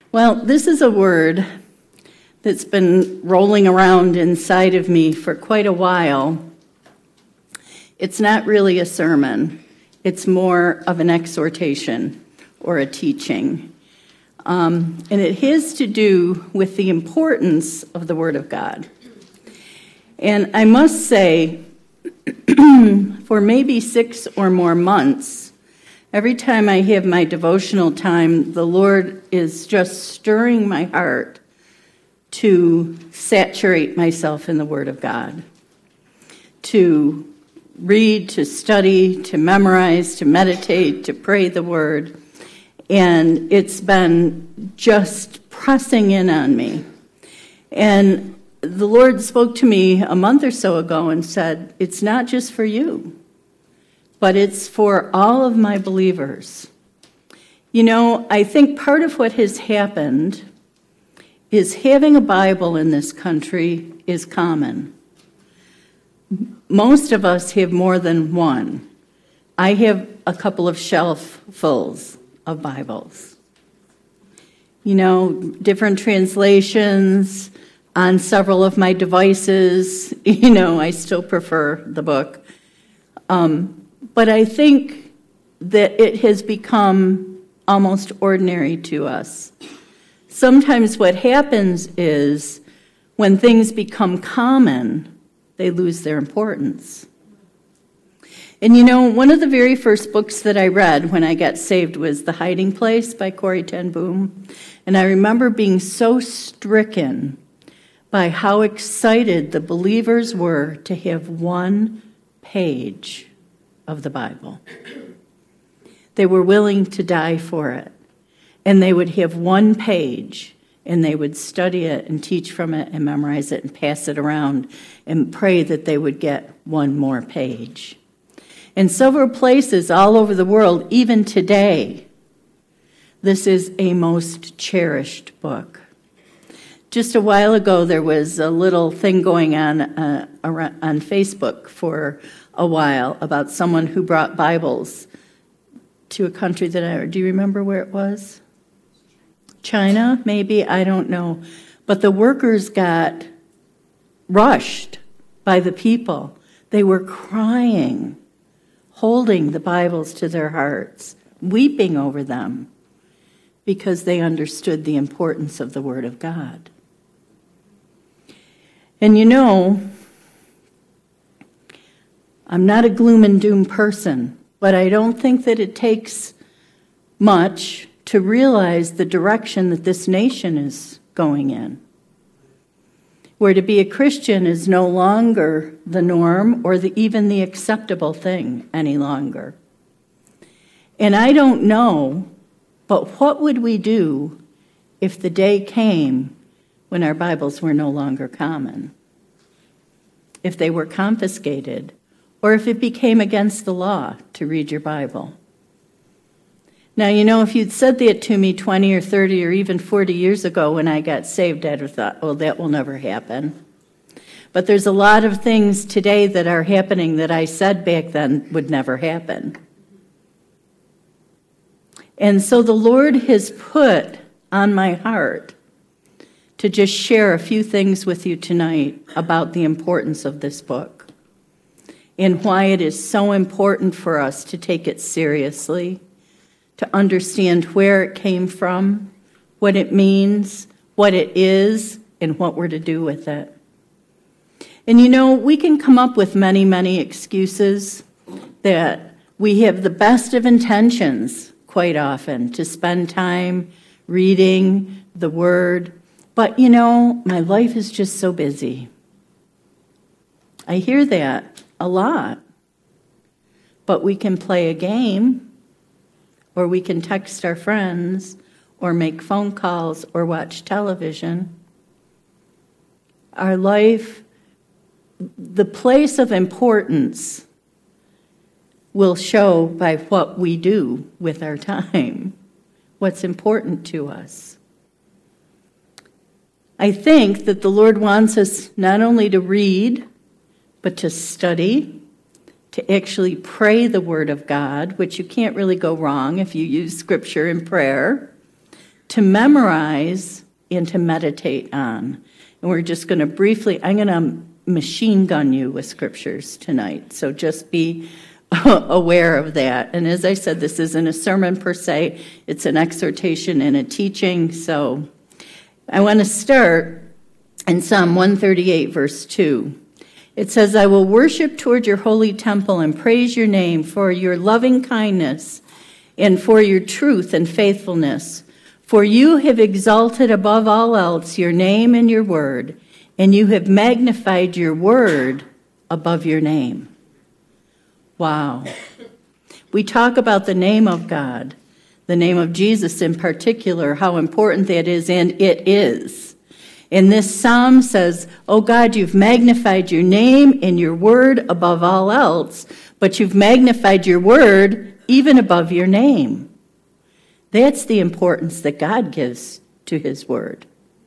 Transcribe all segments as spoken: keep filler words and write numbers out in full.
Well, this is a word that's been rolling around inside of me for quite a while. It's not really a sermon. It's more of an exhortation or a teaching. Um, and it has to do with the importance of the Word of God. And I must say, for maybe six or more months, every time I have my devotional time, the Lord is just stirring my heart to saturate myself in the Word of God, to read, to study, to memorize, to meditate, to pray the Word. And it's been just pressing in on me. And the Lord spoke to me a month or so ago and said, it's not just for you, but it's for all of my believers. You know, I think part of what has happened is having a Bible in this country is common. Most of us have more than one. I have a couple of shelf-fulls of Bibles. You know, different translations on several of my devices. You know, I still prefer the book. Um, but I think that it has become almost ordinary to us. Sometimes what happens is when things become common, they lose their importance. And you know, one of the very first books that I read when I got saved was The Hiding Place by Corrie ten Boom. And I remember being so stricken by how excited the believers were to have one page of the Bible. They were willing to die for it. And they would have one page, and they would study it and teach from it and memorize it and pass it around and pray that they would get one more page. In several places all over the world, even today, this is a most cherished book. Just a while ago, there was a little thing going on uh, on Facebook for a while about someone who brought Bibles to a country that I, do you remember where it was? China, maybe, I don't know. But the workers got rushed by the people. They were crying, holding the Bibles to their hearts, weeping over them, because they understood the importance of the Word of God. And you know, I'm not a gloom and doom person, but I don't think that it takes much to realize the direction that this nation is going in, where to be a Christian is no longer the norm or the, even the acceptable thing any longer. And I don't know, but what would we do if the day came when our Bibles were no longer common? If they were confiscated, or if it became against the law to read your Bible? Now, you know, if you'd said that to me twenty or thirty or even forty years ago when I got saved, I'd have thought, oh, that will never happen. But there's a lot of things today that are happening that I said back then would never happen. And so the Lord has put on my heart to just share a few things with you tonight about the importance of this book and why it is so important for us to take it seriously, to understand where it came from, what it means, what it is, and what we're to do with it. And you know, we can come up with many, many excuses that we have the best of intentions quite often to spend time reading the Word, but you know, my life is just so busy. I hear that a lot. But we can play a game, or we can text our friends, or make phone calls, or watch television. Our life, the place of importance will show by what we do with our time, what's important to us. I think that the Lord wants us not only to read, but to study, to actually pray the Word of God, which you can't really go wrong if you use Scripture in prayer. to memorize and to meditate on. And we're just going to briefly, I'm going to machine gun you with scriptures tonight. So just be aware of that. And as I said, this isn't a sermon per se. It's an exhortation and a teaching. So I want to start in Psalm one thirty-eight, verse two. It says, I will worship toward your holy temple and praise your name for your loving kindness and for your truth and faithfulness. For you have exalted above all else your name and your word, and you have magnified your word above your name. Wow. We talk about the name of God, the name of Jesus in particular, how important that is, and it is. And this psalm says, oh God, you've magnified your name and your word above all else, but you've magnified your word even above your name. That's the importance that God gives to his word.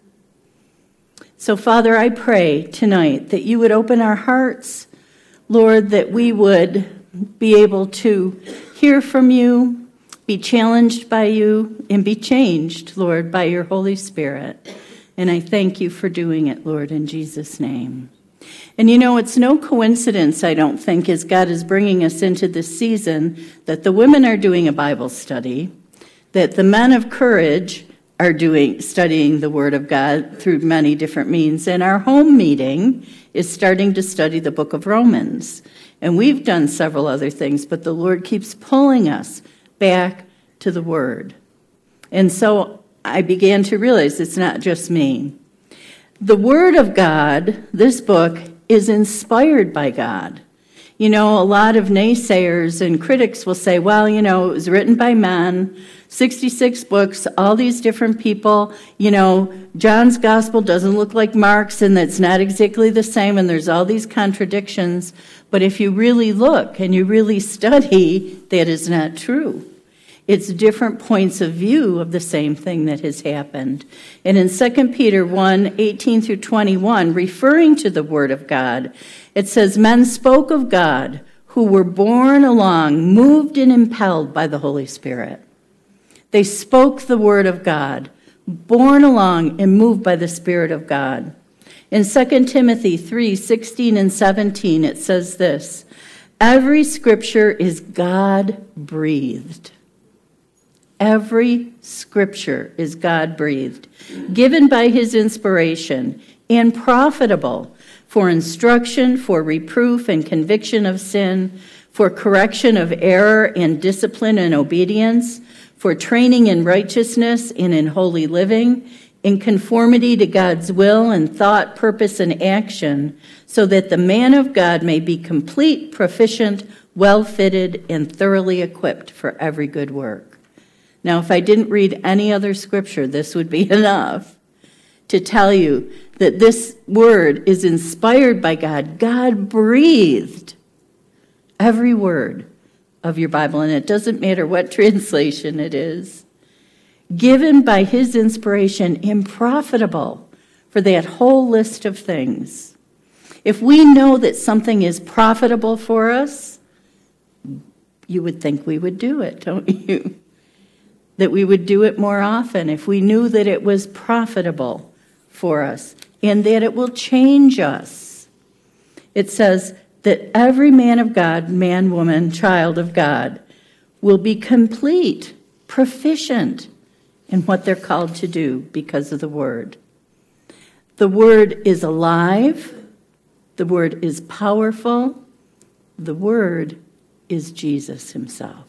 So, Father, I pray tonight that you would open our hearts, Lord, that we would be able to hear from you, be challenged by you, and be changed, Lord, by your Holy Spirit. And I thank you for doing it, Lord, in Jesus' name. And you know, it's no coincidence, I don't think, as God is bringing us into this season, that the women are doing a Bible study, that the men of courage are doing studying the Word of God through many different means, and our home meeting is starting to study the book of Romans. And we've done several other things, but the Lord keeps pulling us back to the Word. And so I began to realize it's not just me. The Word of God, this book, is inspired by God. You know, a lot of naysayers and critics will say, well, you know, it was written by men, sixty-six books, all these different people. You know, John's gospel doesn't look like Mark's, and that's not exactly the same, and there's all these contradictions. But if you really look and you really study, that is not true. It's different points of view of the same thing that has happened. And in Second Peter one, eighteen through twenty-one, referring to the Word of God, it says, men spoke of God who were borne along, moved and impelled by the Holy Spirit. They spoke the Word of God, borne along and moved by the Spirit of God. In Second Timothy three, sixteen and seventeen, it says this, every scripture is God-breathed. Every scripture is God-breathed, given by his inspiration, and profitable for instruction, for reproof and conviction of sin, for correction of error and discipline and obedience, for training in righteousness and in holy living, in conformity to God's will and thought, purpose, and action, so that the man of God may be complete, proficient, well-fitted, and thoroughly equipped for every good work. Now, if I didn't read any other scripture, this would be enough to tell you that this word is inspired by God. God breathed every word of your Bible, and it doesn't matter what translation it is, given by his inspiration and profitable for that whole list of things. If we know that something is profitable for us, you would think we would do it, don't you? That we would do it more often if we knew that it was profitable for us and that it will change us. It says that every man of God, man, woman, child of God, will be complete, proficient in what they're called to do because of the Word. The Word is alive. The Word is powerful. The Word is Jesus himself.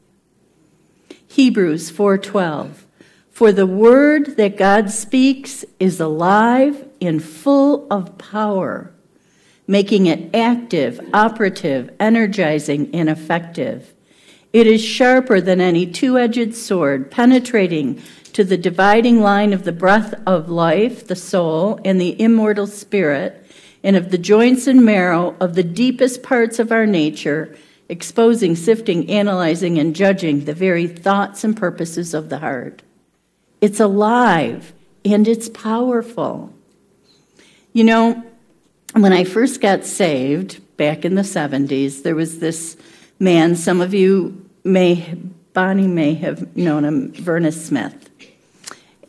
Hebrews four twelve, for the word that God speaks is alive and full of power, making it active, operative, energizing, and effective. It is sharper than any two-edged sword, penetrating to the dividing line of the breath of life, the soul, and the immortal spirit, and of the joints and marrow of the deepest parts of our nature, exposing, sifting, analyzing, and judging the very thoughts and purposes of the heart. It's alive and it's powerful. You know, when I first got saved back in the seventies, there was this man, some of you may, Bonnie may have known him, Vernon Smith.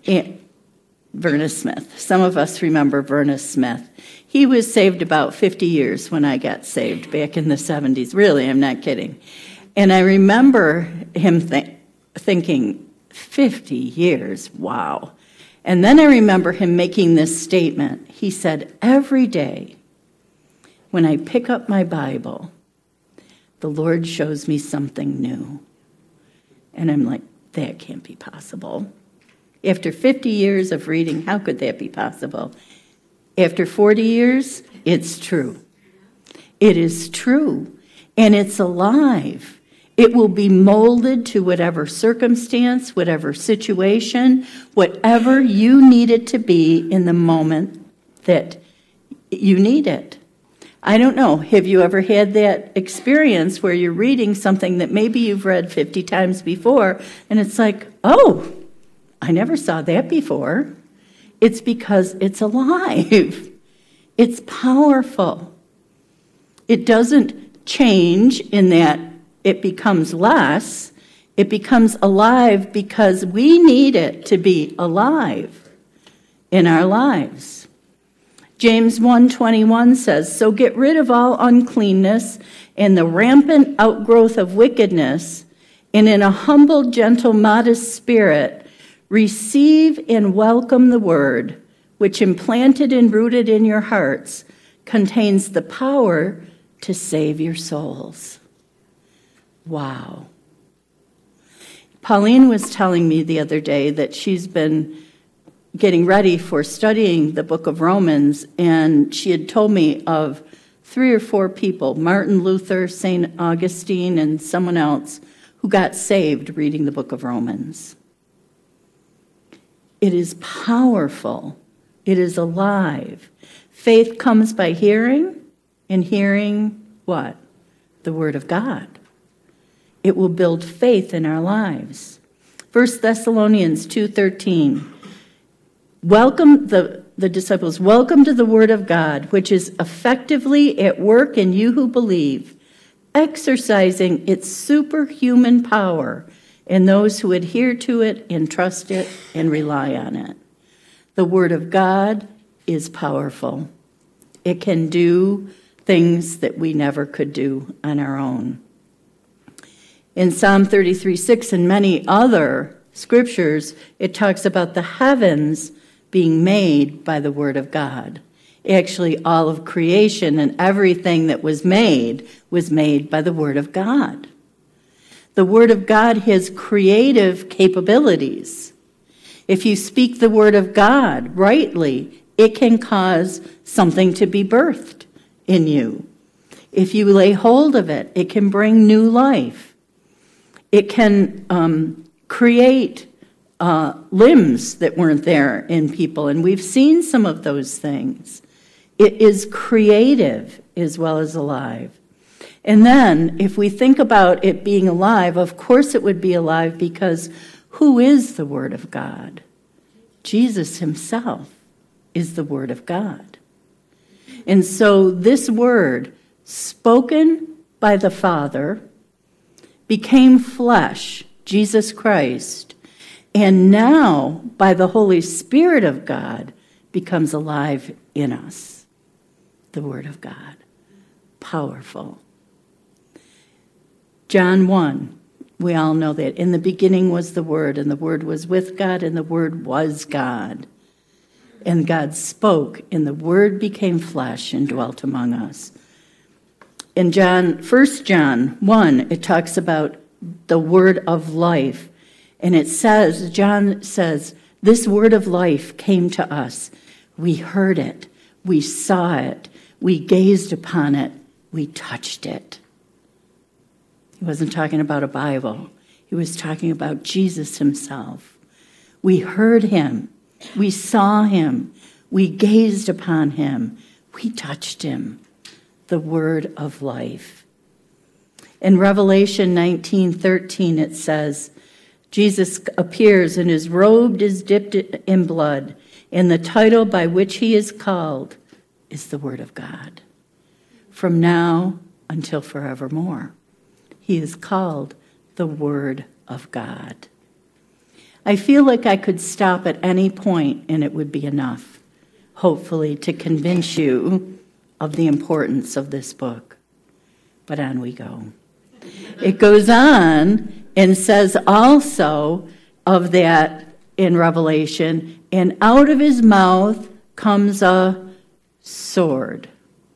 And Verna Smith. Some of us remember Verna Smith. He was saved about fifty years when I got saved back in the seventies. Really, I'm not kidding. And I remember him th- thinking, fifty years, wow. And then I remember him making this statement. He said, every day when I pick up my Bible, the Lord shows me something new. And I'm like, that can't be possible. After fifty years of reading, how could that be possible? After forty years, it's true. It is true. And it's alive. It will be molded to whatever circumstance, whatever situation, whatever you need it to be in the moment that you need it. I don't know, have you ever had that experience where you're reading something that maybe you've read fifty times before, and it's like, oh, I never saw that before. It's because it's alive. It's powerful. It doesn't change in that it becomes less. It becomes alive because we need it to be alive in our lives. James one twenty-one says, so get rid of all uncleanness and the rampant outgrowth of wickedness, and in a humble, gentle, modest spirit, receive and welcome the word, which implanted and rooted in your hearts, contains the power to save your souls. Wow. Pauline was telling me the other day that she's been getting ready for studying the book of Romans, and she had told me of three or four people, Martin Luther, Saint Augustine, and someone else, who got saved reading the book of Romans. It is powerful. It is alive. Faith comes by hearing, and hearing what? The Word of God. It will build faith in our lives. First Thessalonians two thirteen. Welcome, the, the disciples, welcome to the Word of God, which is effectively at work in you who believe, exercising its superhuman power in those who adhere to it and trust it and rely on it. The Word of God is powerful. It can do things that we never could do on our own. In Psalm thirty-three six and many other scriptures, it talks about the heavens being made by the Word of God. Actually, all of creation and everything that was made was made by the Word of God. The Word of God has creative capabilities. If you speak the Word of God rightly, it can cause something to be birthed in you. If you lay hold of it, it can bring new life. It can um, create uh, limbs that weren't there in people, and we've seen some of those things. It is creative as well as alive. And then, if we think about it being alive, of course it would be alive because who is the Word of God? Jesus himself is the Word of God. And so this Word, spoken by the Father, became flesh, Jesus Christ, and now, by the Holy Spirit of God, becomes alive in us. The Word of God. Powerful. John one, we all know that. In the beginning was the Word, and the Word was with God, and the Word was God. And God spoke, and the Word became flesh and dwelt among us. In John, First John one, it talks about the word of life. And it says, John says, this word of life came to us. We heard it. We saw it. We gazed upon it. We touched it. He wasn't talking about a Bible. He was talking about Jesus himself. We heard him. We saw him. We gazed upon him. We touched him. The word of life. In Revelation nineteen thirteen, it says, Jesus appears and his robe is dipped in blood, and the title by which he is called is the Word of God. From now until forevermore, he is called the Word of God. I feel like I could stop at any point and it would be enough, hopefully, to convince you of the importance of this book. But on we go. It goes on and says also of that in Revelation, and out of his mouth comes a sword.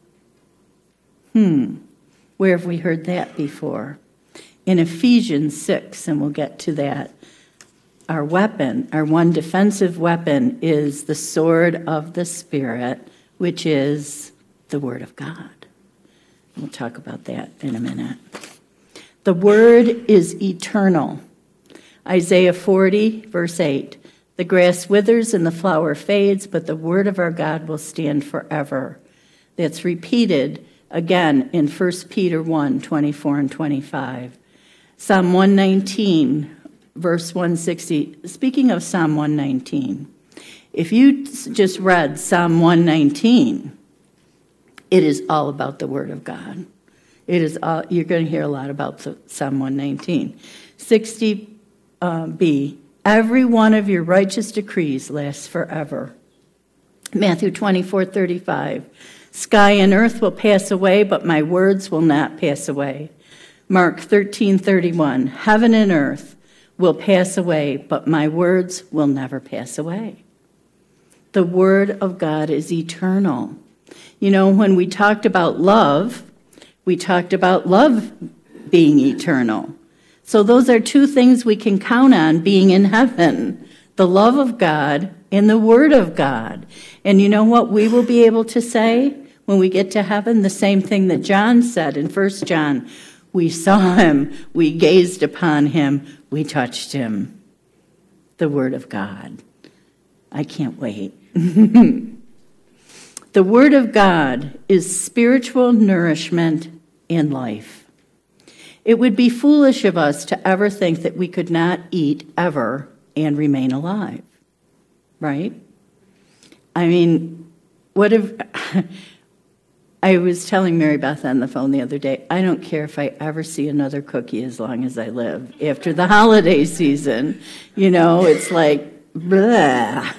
Hmm, where have we heard that before? In Ephesians six, and we'll get to that. Our weapon, our one defensive weapon is the sword of the Spirit, which is the Word of God. We'll talk about that in a minute. The Word is eternal. Isaiah forty, verse eight. The grass withers and the flower fades, but the word of our God will stand forever. That's repeated again in First Peter one, twenty-four and twenty-five. Psalm one nineteen, verse one sixty. Speaking of Psalm one nineteen, if you just read Psalm one nineteen, it is all about the Word of God. It is all, you're going to hear a lot about Psalm one nineteen. sixty B, every one of your righteous decrees lasts forever. Matthew twenty-four thirty-five, sky and earth will pass away, but my words will not pass away. Mark thirteen thirty-one, heaven and earth will pass away, but my words will never pass away. The Word of God is eternal. You know, when we talked about love, we talked about love being eternal. So those are two things we can count on being in heaven, the love of God and the Word of God. And you know what we will be able to say when we get to heaven? The same thing that John said in First John. We saw him, we gazed upon him, we touched him. The Word of God. I can't wait. The Word of God is spiritual nourishment in life. It would be foolish of us to ever think that we could not eat ever and remain alive, right? I mean, what if... I was telling Mary Beth on the phone the other day, I don't care if I ever see another cookie as long as I live. After the holiday season, you know, it's like, blah.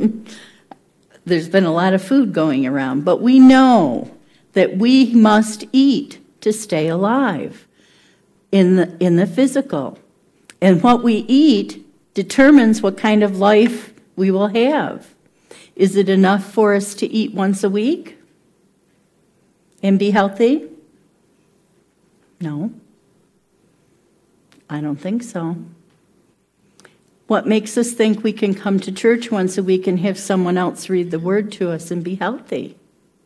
There's been a lot of food going around, but we know that we must eat to stay alive in the, in the physical. And what we eat determines what kind of life we will have. Is it enough for us to eat once a week and be healthy? No. I don't think so. What makes us think we can come to church once a week and have someone else read the Word to us and be healthy?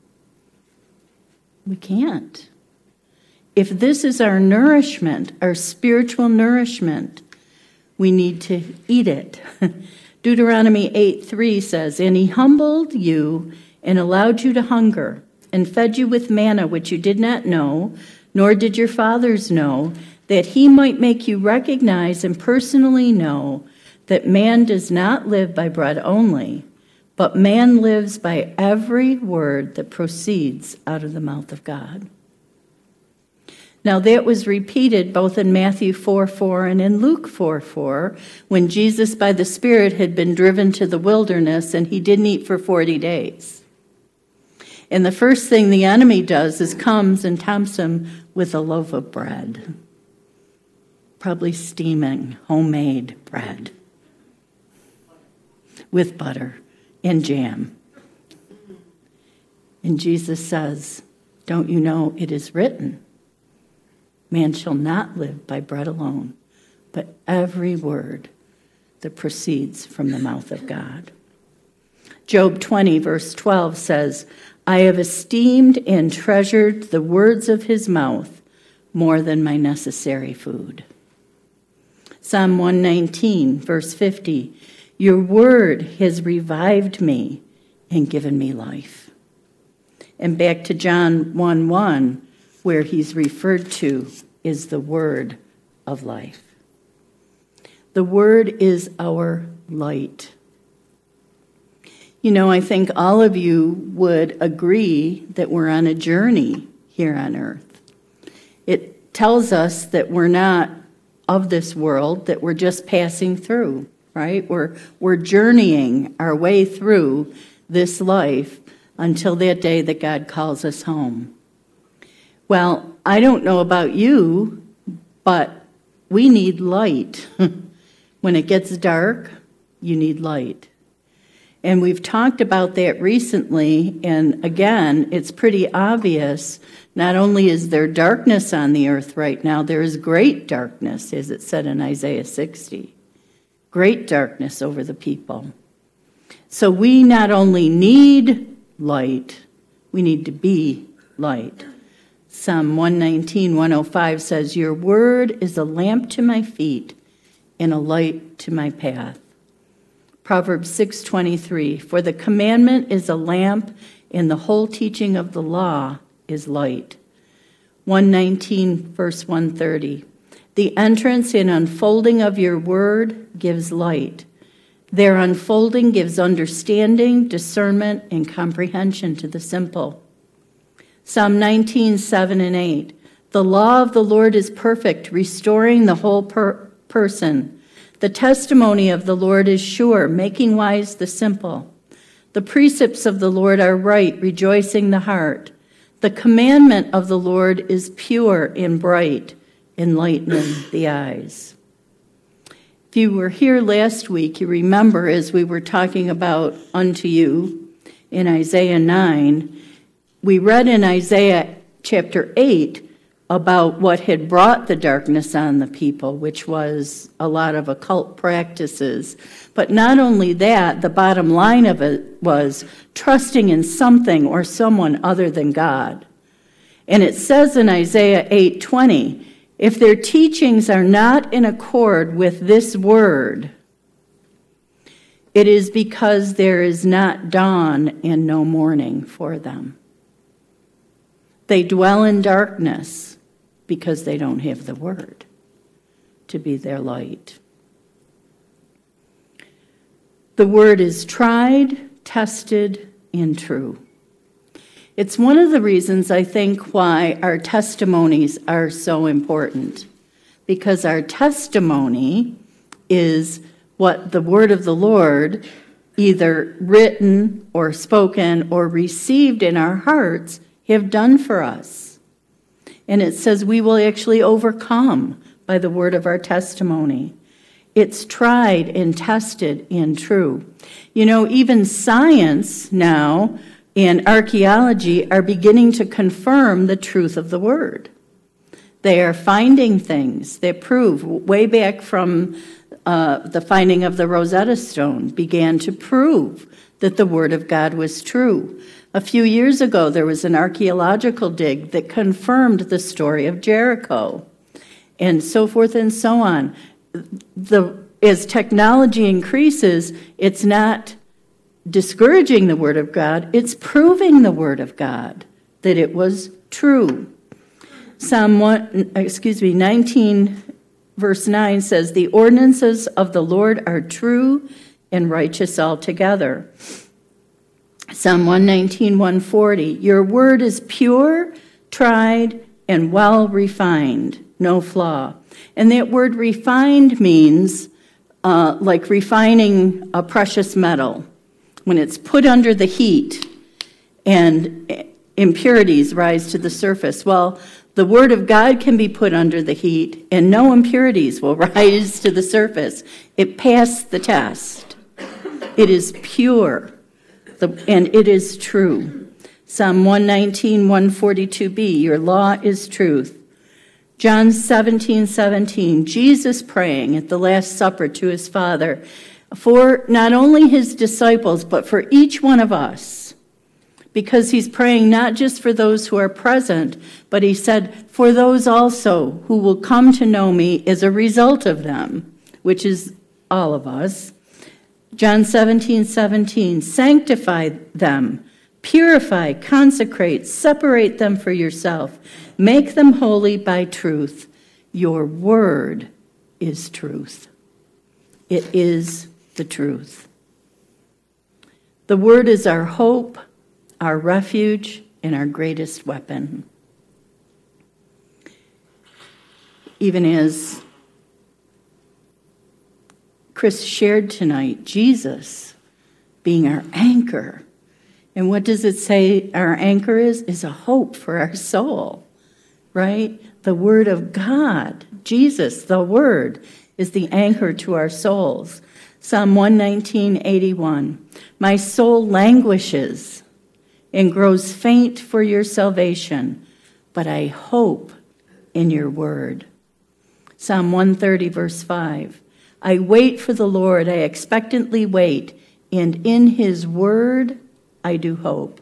We can't. If this is our nourishment, our spiritual nourishment, we need to eat it. Deuteronomy eight three says, and he humbled you and allowed you to hunger and fed you with manna which you did not know, nor did your fathers know, that he might make you recognize and personally know that man does not live by bread only, but man lives by every word that proceeds out of the mouth of God. Now that was repeated both in Matthew four four and in Luke four four, when Jesus by the Spirit had been driven to the wilderness and he didn't eat for forty days. And the first thing the enemy does is comes and tempts him with a loaf of bread. Probably steaming, homemade bread. With butter and jam. And Jesus says, don't you know it is written, man shall not live by bread alone, but every word that proceeds from the mouth of God. Job twenty, verse twelve says, I have esteemed and treasured the words of his mouth more than my necessary food. Psalm one nineteen, verse fifty, your word has revived me and given me life. And back to John one one, where he's referred to is the word of life. The word is our light. You know, I think all of you would agree that we're on a journey here on earth. It tells us that we're not of this world, that we're just passing through, right? We're, we're journeying our way through this life until that day that God calls us home. Well, I don't know about you, but we need light. When it gets dark, you need light. And we've talked about that recently, and again, it's pretty obvious. Not only is there darkness on the earth right now, there is great darkness, as it said in Isaiah sixty. Great darkness over the people. So we not only need light, we need to be light. Psalm one nineteen, one oh five says, "Your word is a lamp to my feet and a light to my path." Proverbs six twenty-three, "For the commandment is a lamp, and the whole teaching of the law is light." one nineteen, verse one thirty, "The entrance and unfolding of your word gives light. Their unfolding gives understanding, discernment, and comprehension to the simple." Psalm nineteen, seven and eight, "The law of the Lord is perfect, restoring the whole per- person. The testimony of the Lord is sure, making wise the simple. The precepts of the Lord are right, rejoicing the heart. The commandment of the Lord is pure and bright, enlightening the eyes." If you were here last week, you remember as we were talking about unto you in Isaiah nine, we read in Isaiah chapter eight about what had brought the darkness on the people, which was a lot of occult practices. But not only that, the bottom line of it was trusting in something or someone other than God. And it says in Isaiah eight twenty, "If their teachings are not in accord with this word, it is because there is not dawn and no morning for them. They dwell in darkness because they don't have the word to be their light." The word is tried, tested, and true. It's one of the reasons I think why our testimonies are so important, because our testimony is what the word of the Lord, either written or spoken or received in our hearts, have done for us. And it says we will actually overcome by the word of our testimony. It's tried and tested and true. You know, even science now and archaeology are beginning to confirm the truth of the word. They are finding things that prove, way back from uh, the finding of the Rosetta Stone, began to prove that the word of God was true. A few years ago, there was an archaeological dig that confirmed the story of Jericho, and so forth and so on. The, as technology increases, it's not discouraging the word of God, it's proving the word of God, that it was true. Psalm one, excuse me, nineteen, verse nine says, "The ordinances of the Lord are true and righteous altogether." Psalm one nineteen, one forty, "Your word is pure, tried, and well refined, no flaw." And that word refined means uh, like refining a precious metal. When it's put under the heat and impurities rise to the surface. Well, the word of God can be put under the heat and no impurities will rise to the surface. It passed the test. It is pure. The, and it is true. Psalm one nineteen, one forty-two b, "Your law is truth." John seventeen, seventeen, Jesus praying at the Last Supper to his Father for not only his disciples, but for each one of us. Because he's praying not just for those who are present, but he said, for those also who will come to know me as a result of them, which is all of us. John seventeen, seventeen, "Sanctify them, purify, consecrate, separate them for yourself. Make them holy by truth. Your word is truth." It is the truth. The word is our hope, our refuge, and our greatest weapon. Even as Chris shared tonight, Jesus being our anchor. And what does it say our anchor is? Is a hope for our soul, right? The Word of God, Jesus, the Word, is the anchor to our souls. Psalm one nineteen, eighty-one. My soul languishes and grows faint for your salvation, but I hope in your word. Psalm one thirty, verse five. I wait for the Lord, I expectantly wait, and in his word I do hope.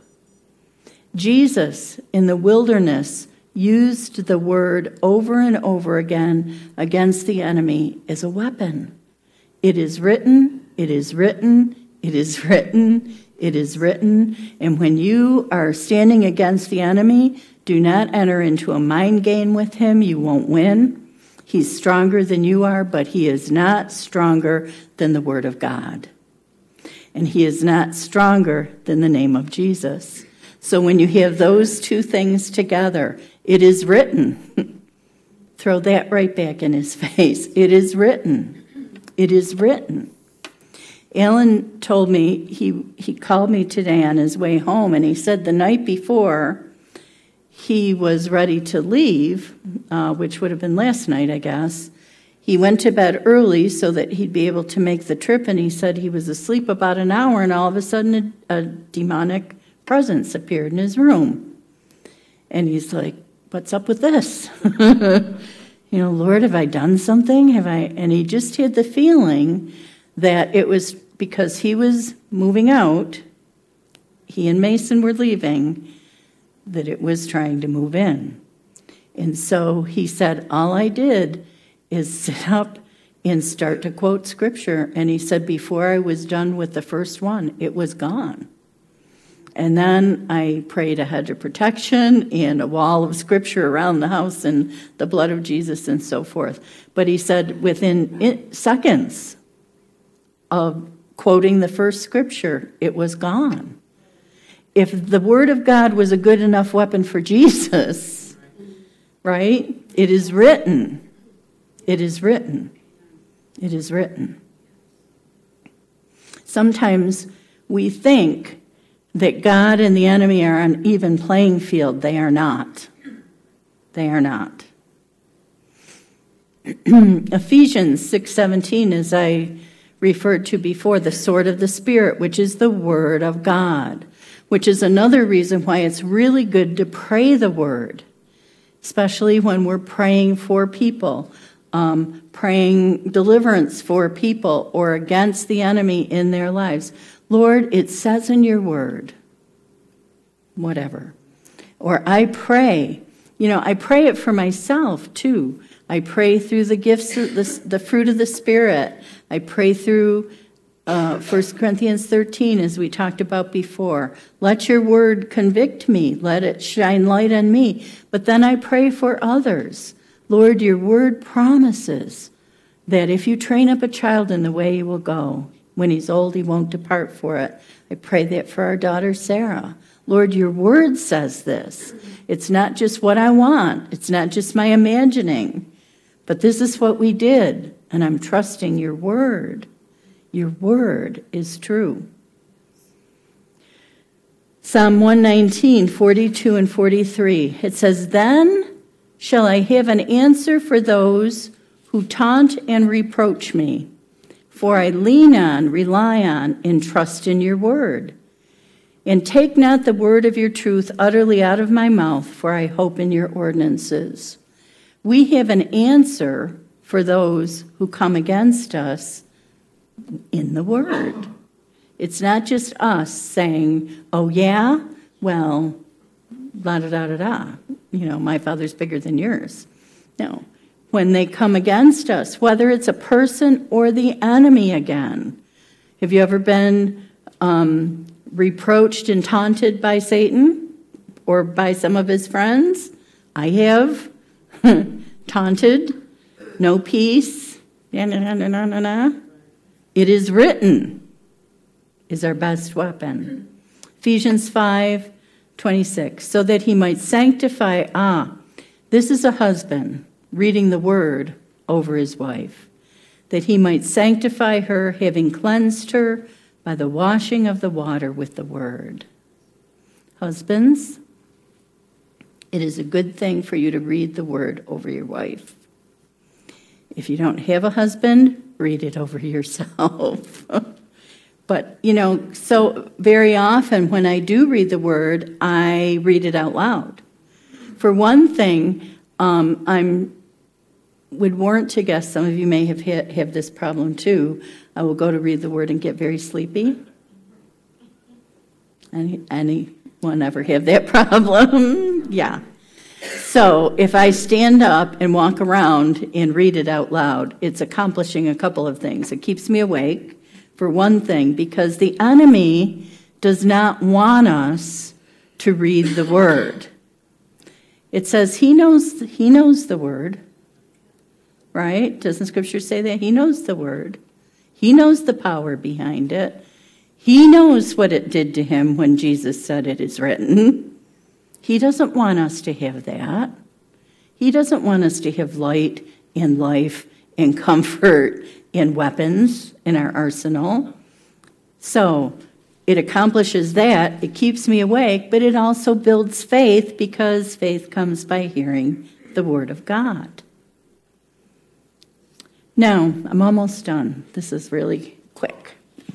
Jesus, in the wilderness, used the word over and over again against the enemy as a weapon. It is written, it is written, it is written, it is written. And when you are standing against the enemy, do not enter into a mind game with him. You won't win. He's stronger than you are, but he is not stronger than the word of God. And he is not stronger than the name of Jesus. So when you have those two things together, it is written. Throw that right back in his face. It is written. It is written. Alan told me, he, he called me today on his way home, and he said the night before he was ready to leave, uh, which would have been last night, I guess, he went to bed early so that he'd be able to make the trip, and he said he was asleep about an hour, and all of a sudden a, a demonic presence appeared in his room. And he's like, what's up with this? You know, Lord, have I done something? Have I? And he just had the feeling that it was because he was moving out, he and Mason were leaving, that it was trying to move in. And so he said, all I did is sit up and start to quote scripture. And he said, before I was done with the first one, it was gone. And then I prayed a hedge of protection and a wall of scripture around the house and the blood of Jesus and so forth. But he said within seconds of quoting the first scripture, it was gone. If the word of God was a good enough weapon for Jesus, right? It is written. It is written. It is written. Sometimes we think that God and the enemy are on even playing field. They are not. They are not. Ephesians six seventeen, as I referred to before, the sword of the Spirit, which is the word of God, which is another reason why it's really good to pray the word, especially when we're praying for people, um, praying deliverance for people or against the enemy in their lives. Lord, it says in your word, whatever. Or I pray, you know, I pray it for myself too. I pray through the gifts, of the, the fruit of the Spirit. I pray through uh, First Corinthians thirteen, as we talked about before. Let your word convict me. Let it shine light on me. But then I pray for others. Lord, your word promises that if you train up a child in the way he will go, when he's old, he won't depart for it. I pray that for our daughter, Sarah. Lord, your word says this. It's not just what I want. It's not just my imagining. But this is what we did, and I'm trusting your word. Your word is true. Psalm one nineteen, forty-two and forty-three. It says, then shall I have an answer for those who taunt and reproach me. For I lean on, rely on, and trust in your word. And take not the word of your truth utterly out of my mouth, for I hope in your ordinances. We have an answer for those who come against us in the word. It's not just us saying, oh yeah, well, la da da da da. You know, my Father's bigger than yours. No. When they come against us, whether it's a person or the enemy again. Have you ever been um, reproached and taunted by Satan or by some of his friends? I have. Taunted, no peace, na, na, na, na, na, na. It is written is our best weapon. Ephesians five twenty-six, so that he might sanctify, ah, this is a husband reading the word over his wife. that he might sanctify her, having cleansed her by the washing of the water with the word. Husbands, it is a good thing for you to read the word over your wife. If you don't have a husband, read it over yourself. But, you know, so very often when I do read the word, I read it out loud. For one thing, um, I'm would warrant to guess some of you may have ha- have this problem too. I will go to read the word and get very sleepy. Any anyone ever have that problem? Yeah. So if I stand up and walk around and read it out loud, it's accomplishing a couple of things. It keeps me awake, for one thing, because the enemy does not want us to read the word. It says he knows he knows the word, right? Doesn't Scripture say that? He knows the word. He knows the power behind it. He knows what it did to him when Jesus said it is written. He doesn't want us to have that. He doesn't want us to have light and life and comfort and weapons in our arsenal. So it accomplishes that. It keeps me awake, but it also builds faith, because faith comes by hearing the word of God. Now, I'm almost done. This is really quick.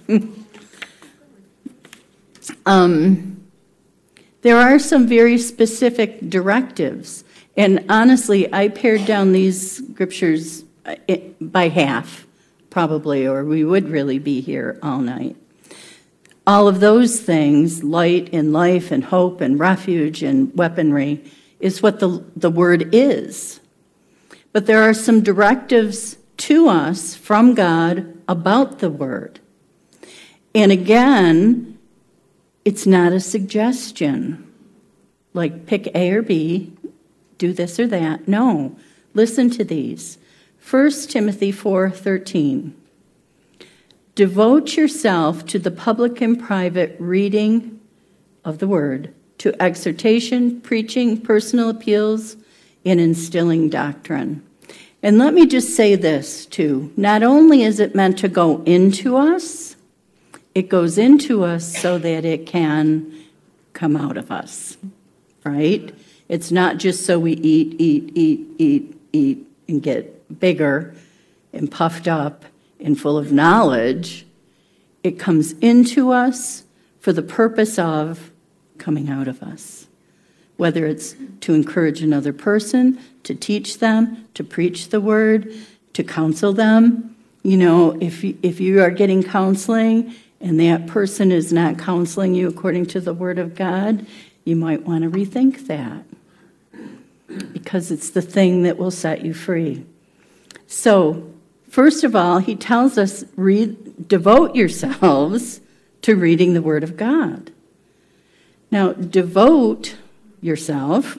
um, there are some very specific directives. And honestly, I pared down these scriptures by half, probably, or we would really be here all night. All of those things, light and life and hope and refuge and weaponry, is what the, the word is. But there are some directives to us from God about the word. And again, it's not a suggestion, like pick A or B, do this or that. No, listen to these. First Timothy four thirteen. Devote yourself to the public and private reading of the word, to exhortation, preaching, personal appeals, and instilling doctrine. And let me just say this, too. Not only is it meant to go into us, it goes into us so that it can come out of us, right? It's not just so we eat, eat, eat, eat, eat, and get bigger and puffed up and full of knowledge. It comes into us for the purpose of coming out of us. Whether it's to encourage another person, to teach them, to preach the word, to counsel them. You know, if you, if you are getting counseling and that person is not counseling you according to the word of God, you might want to rethink that, because it's the thing that will set you free. So, first of all, he tells us, read, devote yourselves to reading the word of God. Now, devote yourself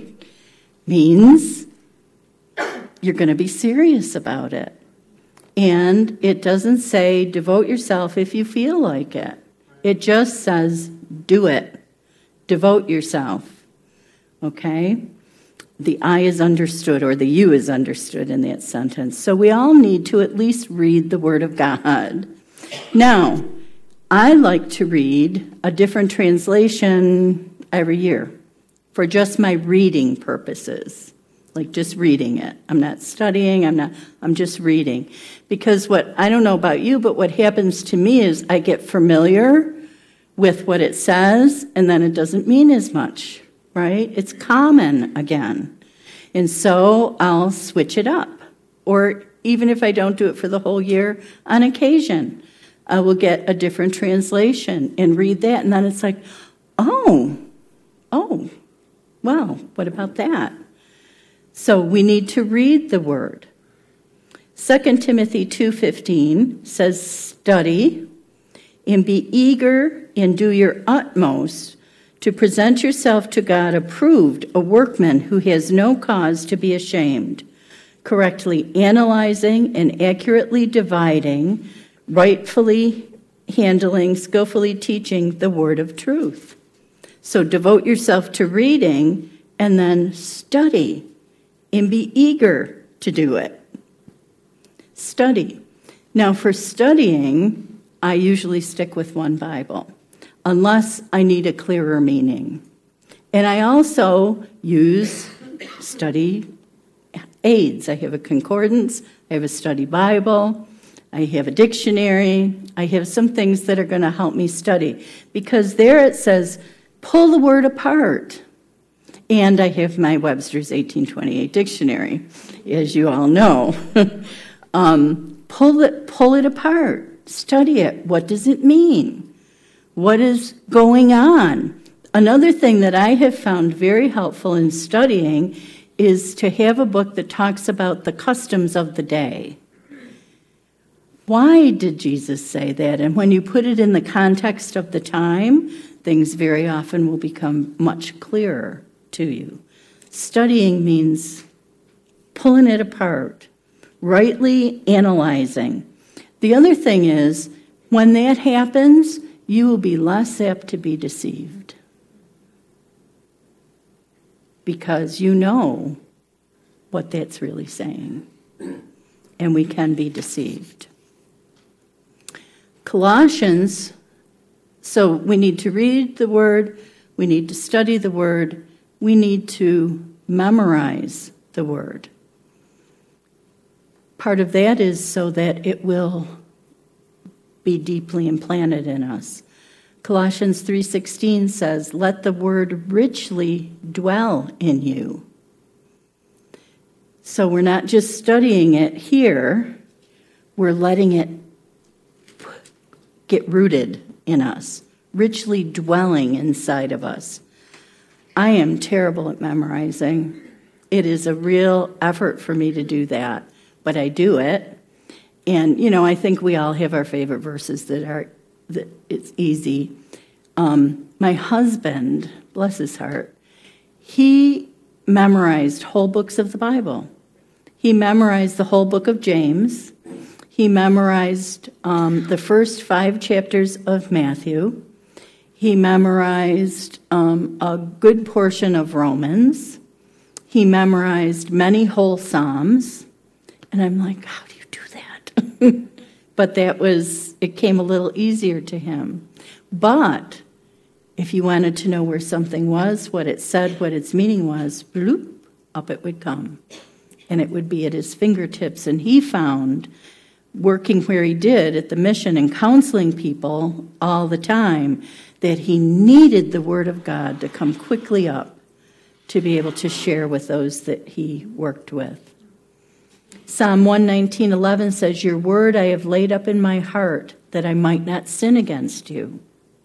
means you're going to be serious about it. And it doesn't say devote yourself if you feel like it. It just says do it. Devote yourself. Okay? The I is understood, or the you is understood in that sentence. So we all need to at least read the Word of God. Now, I like to read a different translation every year for just my reading purposes, like just reading it. I'm not studying, I'm not, I'm just reading. Because what, I don't know about you, but what happens to me is I get familiar with what it says, and then it doesn't mean as much, right? It's common again. And so I'll switch it up. Or even if I don't do it for the whole year, on occasion, I will get a different translation and read that, and then it's like, oh, oh, well, what about that? So we need to read the word. Second Timothy two fifteen says, study and be eager and do your utmost to present yourself to God approved, a workman who has no cause to be ashamed, correctly analyzing and accurately dividing, rightfully handling, skillfully teaching the word of truth. So devote yourself to reading and then study and be eager to do it. Study. Now, for studying, I usually stick with one Bible, unless I need a clearer meaning. And I also use study aids. I have a concordance, I have a study Bible, I have a dictionary, I have some things that are going to help me study. Because there it says, pull the word apart. And I have my Webster's eighteen twenty-eight dictionary, as you all know. um, pull it, pull it apart. Study it. What does it mean? What is going on? Another thing that I have found very helpful in studying is to have a book that talks about the customs of the day. Why did Jesus say that? And when you put it in the context of the time, things very often will become much clearer to you. Studying means pulling it apart, rightly analyzing. The other thing is, when that happens, you will be less apt to be deceived. Because you know what that's really saying. And we can be deceived. Colossians, so we need to read the Word, we need to study the Word, we need to memorize the Word. Part of that is so that it will be deeply implanted in us. Colossians three sixteen says, let the Word richly dwell in you. So we're not just studying it here, we're letting it get rooted in us, richly dwelling inside of us. I am terrible at memorizing. It is a real effort for me to do that, but I do it. And, you know, I think we all have our favorite verses that are, that it's easy. Um, my husband, bless his heart, he memorized whole books of the Bible. He memorized the whole book of James. He memorized um, the first five chapters of Matthew. He memorized um, a good portion of Romans. He memorized many whole Psalms. And I'm like, how do you do that? But that was, it came a little easier to him. But if you wanted to know where something was, what it said, what its meaning was, bloop, up it would come. And it would be at his fingertips. And he found, working where he did at the mission and counseling people all the time, that he needed the Word of God to come quickly up to be able to share with those that he worked with. Psalm one nineteen eleven says, your word I have laid up in my heart that I might not sin against you.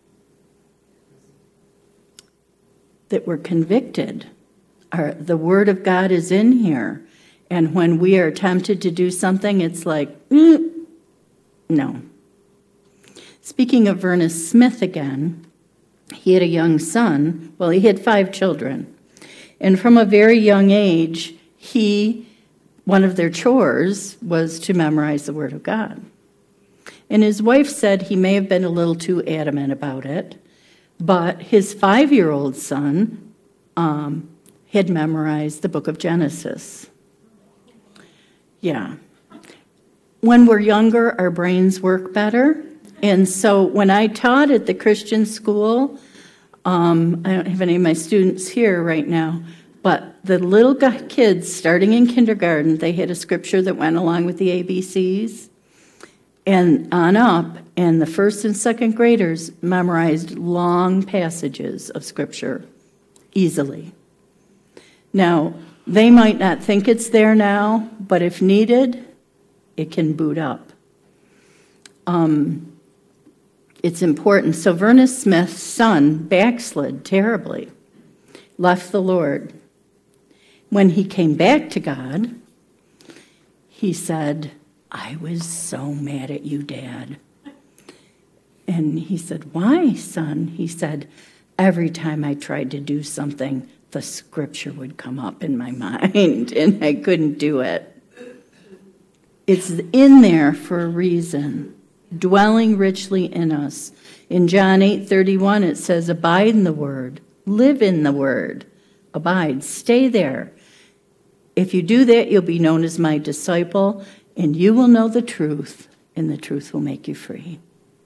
That we're convicted. Our, the Word of God is in here. And when we are tempted to do something, it's like, mm, no. Speaking of Vernice Smith again, he had a young son. Well, he had five children. And from a very young age, he, one of their chores was to memorize the Word of God. And his wife said he may have been a little too adamant about it, but his five-year-old son um, had memorized the book of Genesis. Yeah. When we're younger, our brains work better. And so when I taught at the Christian school, um, I don't have any of my students here right now, but the little kids starting in kindergarten, they had a scripture that went along with the A B Cs and on up, and the first and second graders memorized long passages of scripture easily. Now, they might not think it's there now, but if needed, it can boot up. Um, it's important. So Vernice Smith's son backslid terribly, left the Lord. When he came back to God, he said, I was so mad at you, Dad. And he said, why, son? He said, every time I tried to do something, the scripture would come up in my mind, and I couldn't do it. It's in there for a reason, dwelling richly in us. In John eight thirty-one, it says, abide in the Word, live in the Word, abide, stay there. If you do that, you'll be known as my disciple, and you will know the truth, and the truth will make you free.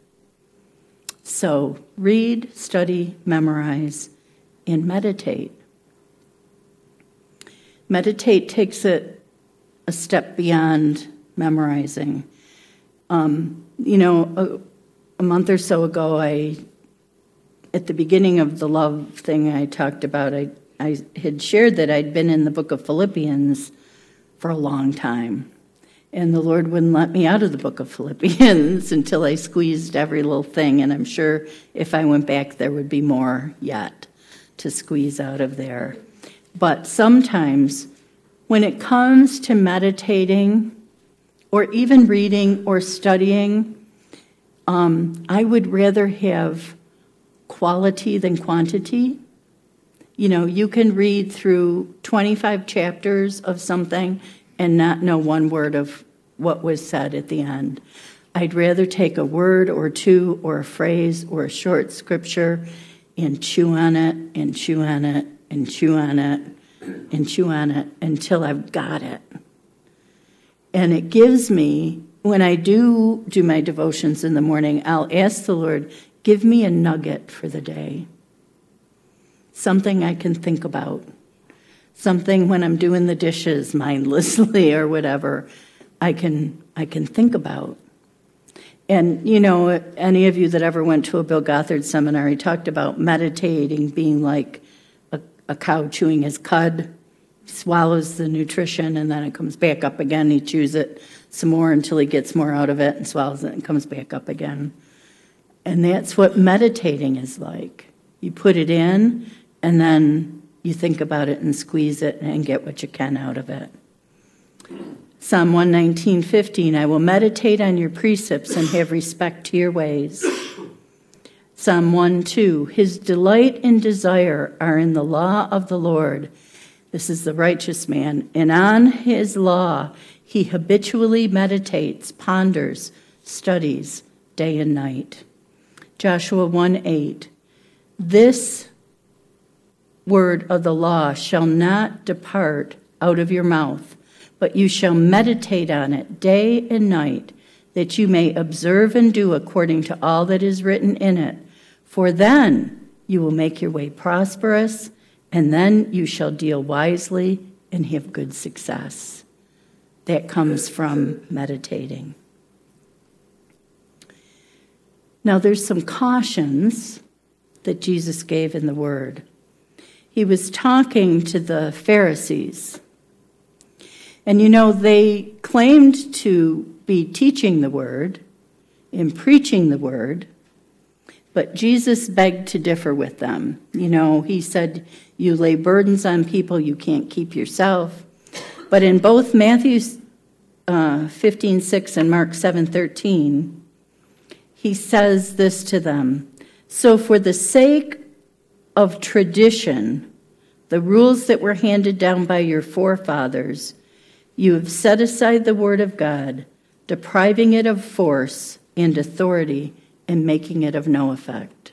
So read, study, memorize, and meditate. Meditate takes it a step beyond memorizing. Um, you know, a, a month or so ago, I, at the beginning of the love thing I talked about, I, I had shared that I'd been in the book of Philippians for a long time. And the Lord wouldn't let me out of the book of Philippians until I squeezed every little thing. And I'm sure if I went back, there would be more yet to squeeze out of there. But sometimes when it comes to meditating or even reading or studying, um, I would rather have quality than quantity. You know, you can read through twenty-five chapters of something and not know one word of what was said at the end. I'd rather take a word or two or a phrase or a short scripture and chew on it and chew on it and chew on it and chew on it until I've got it. And it gives me, when I do do my devotions in the morning, I'll ask the Lord, give me a nugget for the day. Something I can think about. Something when I'm doing the dishes mindlessly or whatever, I can I can think about. And, you know, any of you that ever went to a Bill Gothard seminar, he talked about meditating being like a, a cow chewing his cud. He swallows the nutrition and then it comes back up again. He chews it some more until he gets more out of it and swallows it and comes back up again. And that's what meditating is like. You put it in and then you think about it and squeeze it and get what you can out of it. Psalm one nineteen, fifteen, I will meditate on your precepts and have respect to your ways. Psalm one, two, his delight and desire are in the law of the Lord. This is the righteous man. And on his law he habitually meditates, ponders, studies day and night. Joshua one, eight, this word of the law shall not depart out of your mouth, but you shall meditate on it day and night, that you may observe and do according to all that is written in it. For then you will make your way prosperous, and then you shall deal wisely and have good success. That comes from meditating. Now there's some cautions that Jesus gave in the Word. He was talking to the Pharisees. And you know, they claimed to be teaching the Word and preaching the Word, but Jesus begged to differ with them. You know, he said, you lay burdens on people you can't keep yourself. But in both Matthew uh, fifteen six and Mark seven thirteen, he says this to them. So for the sake of tradition, the rules that were handed down by your forefathers, you have set aside the word of God, depriving it of force and authority and making it of no effect.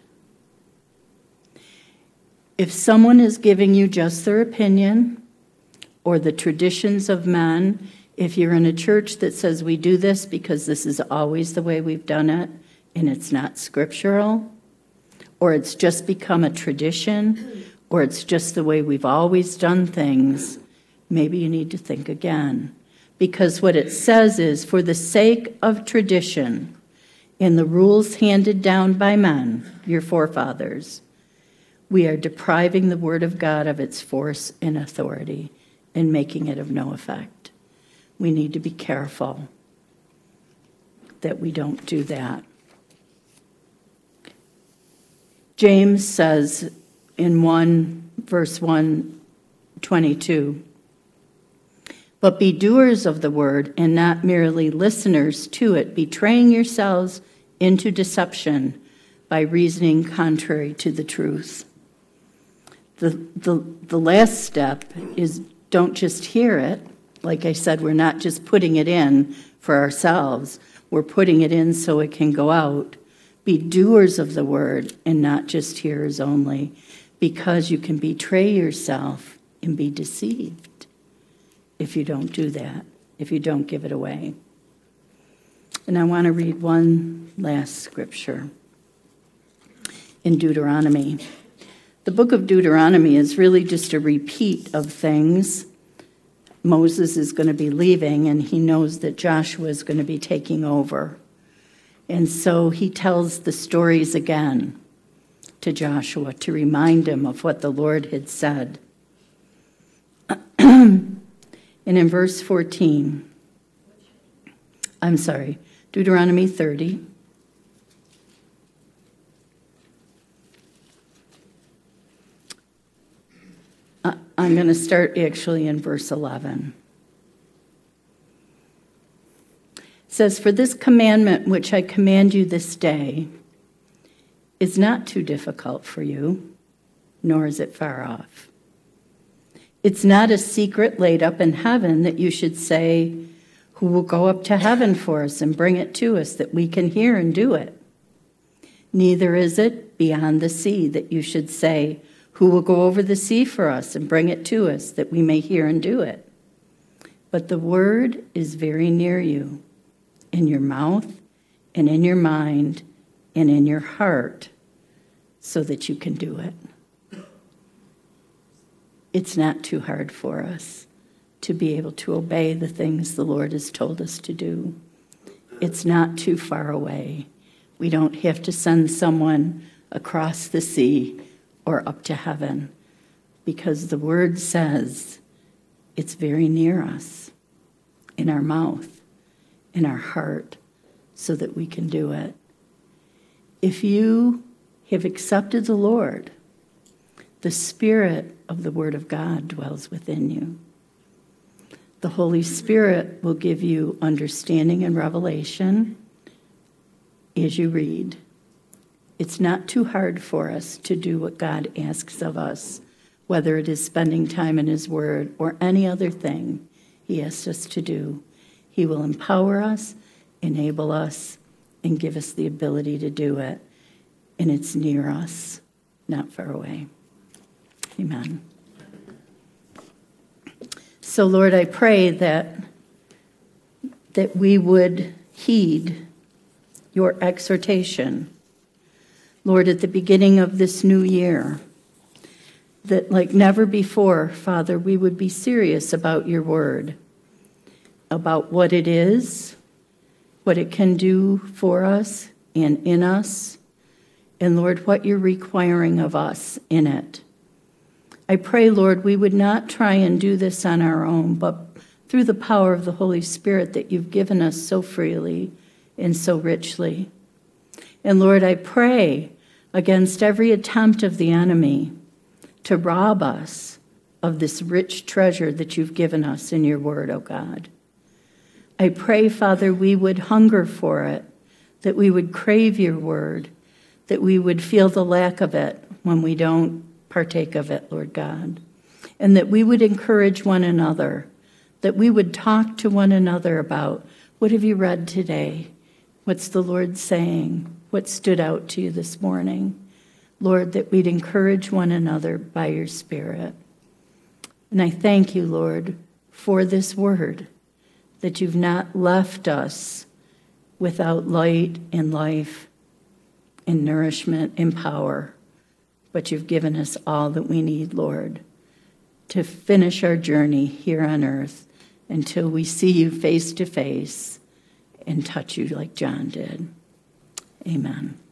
If someone is giving you just their opinion or the traditions of men, if you're in a church that says we do this because this is always the way we've done it and it's not scriptural, or it's just become a tradition, or it's just the way we've always done things, maybe you need to think again. Because what it says is, for the sake of tradition and the rules handed down by men, your forefathers, we are depriving the word of God of its force and authority and making it of no effect. We need to be careful that we don't do that. James says in one verse one twenty-two, but be doers of the word and not merely listeners to it, betraying yourselves into deception by reasoning contrary to the truth. The, the, the last step is don't just hear it. Like I said, we're not just putting it in for ourselves. We're putting it in so it can go out. Be doers of the word and not just hearers only, because you can betray yourself and be deceived if you don't do that, if you don't give it away. And I want to read one last scripture in Deuteronomy. The book of Deuteronomy is really just a repeat of things. Moses is going to be leaving, and he knows that Joshua is going to be taking over. And so he tells the stories again to Joshua to remind him of what the Lord had said. And in verse fourteen, I'm sorry, Deuteronomy thirty. I'm going to start actually in verse eleven. It says, "For this commandment which I command you this day is not too difficult for you, nor is it far off. It's not a secret laid up in heaven that you should say, 'Who will go up to heaven for us and bring it to us that we can hear and do it?' Neither is it beyond the sea that you should say, 'Who will go over the sea for us and bring it to us that we may hear and do it?' But the word is very near you, in your mouth and in your mind and in your heart, so that you can do it." It's not too hard for us to be able to obey the things the Lord has told us to do. It's not too far away. We don't have to send someone across the sea or up to heaven, because the word says it's very near us, in our mouth, in our heart, so that we can do it. If you have accepted the Lord, the Spirit of the Word of God dwells within you. The Holy Spirit will give you understanding and revelation as you read. It's not too hard for us to do what God asks of us, whether it is spending time in His Word or any other thing He asks us to do. He will empower us, enable us, and give us the ability to do it. And it's near us, not far away. Amen. So, Lord, I pray that, that we would heed your exhortation, Lord, at the beginning of this new year, that like never before, Father, we would be serious about your word, about what it is, what it can do for us and in us, and Lord, what you're requiring of us in it. I pray, Lord, we would not try and do this on our own, but through the power of the Holy Spirit that you've given us so freely and so richly. And Lord, I pray against every attempt of the enemy to rob us of this rich treasure that you've given us in your word, O God. I pray, Father, we would hunger for it, that we would crave your word, that we would feel the lack of it when we don't partake of it, Lord God, and that we would encourage one another, that we would talk to one another about, what have you read today? What's the Lord saying? What stood out to you this morning? Lord, that we'd encourage one another by your Spirit. And I thank you, Lord, for this word, that you've not left us without light and life and nourishment and power, but you've given us all that we need, Lord, to finish our journey here on earth until we see you face to face and touch you like John did. Amen.